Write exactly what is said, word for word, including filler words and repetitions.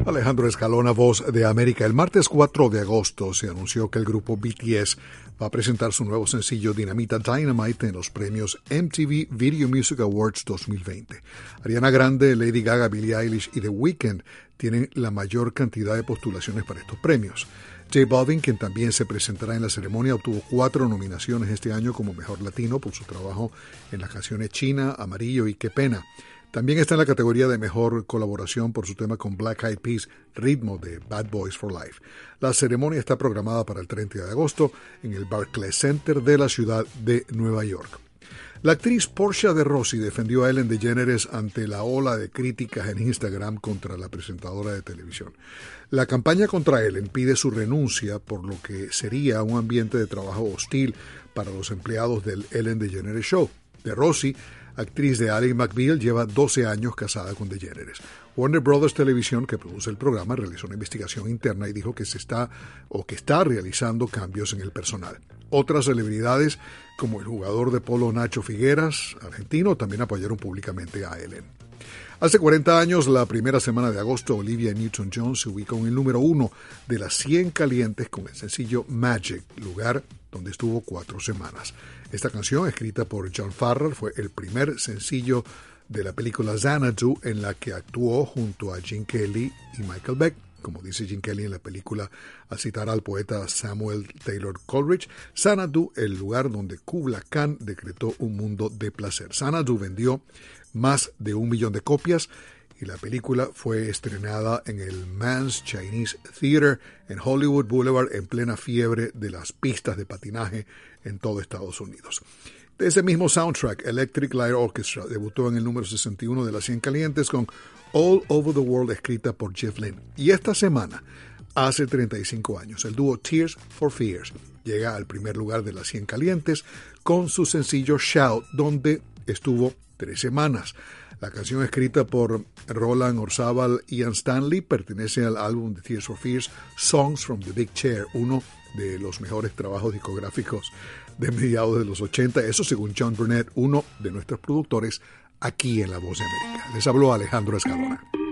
Alejandro Escalona, Voz de América. El martes cuatro de agosto se anunció que el grupo B T S va a presentar su nuevo sencillo Dinamita Dynamite en los premios M T V Video Music Awards dos mil veinte. Ariana Grande, Lady Gaga, Billie Eilish y The Weeknd tienen la mayor cantidad de postulaciones para estos premios. J Balvin, quien también se presentará en la ceremonia, obtuvo cuatro nominaciones este año como Mejor Latino por su trabajo en las canciones China, Amarillo y Qué Pena. También está en la categoría de Mejor Colaboración por su tema con Black Eyed Peas, Ritmo de Bad Boys for Life. La ceremonia está programada para el treinta de agosto en el Barclays Center de la ciudad de Nueva York. La actriz Portia de Rossi defendió a Ellen DeGeneres ante la ola de críticas en Instagram contra la presentadora de televisión. La campaña contra Ellen pide su renuncia, por lo que sería un ambiente de trabajo hostil para los empleados del Ellen DeGeneres Show. De Rossi, actriz de Ally McBeal, lleva doce años casada con DeGeneres. Warner Brothers Televisión, que produce el programa, realizó una investigación interna y dijo que se está o que está realizando cambios en el personal. Otras celebridades, como el jugador de polo Nacho Figueras, argentino, también apoyaron públicamente a Ellen. Hace cuarenta años, la primera semana de agosto, Olivia Newton-John se ubicó en el número uno de las cien calientes con el sencillo Magic, lugar donde estuvo cuatro semanas. Esta canción, escrita por John Farrell, fue el primer sencillo de la película Xanadu, en la que actuó junto a Gene Kelly y Michael Beck. Como dice Gene Kelly en la película, al citar al poeta Samuel Taylor Coleridge, Xanadu, el lugar donde Kubla Khan decretó un mundo de placer. Xanadu vendió más de un millón de copias y la película fue estrenada en el Mann's Chinese Theater en Hollywood Boulevard en plena fiebre de las pistas de patinaje en todo Estados Unidos. De ese mismo soundtrack, Electric Light Orchestra debutó en el número sesenta y uno de las cien calientes con All Over the World, escrita por Jeff Lynne. Y esta semana, hace treinta y cinco años, el dúo Tears for Fears llega al primer lugar de las cien calientes con su sencillo Shout, donde estuvo tres semanas. La canción, escrita por Roland Orzabal y Ian Stanley, pertenece al álbum de Tears for Fears, Songs from the Big Chair, uno de los mejores trabajos discográficos de mediados de los ochenta. Eso según John Burnett, uno de nuestros productores aquí en La Voz de América. Les habló Alejandro Escalona.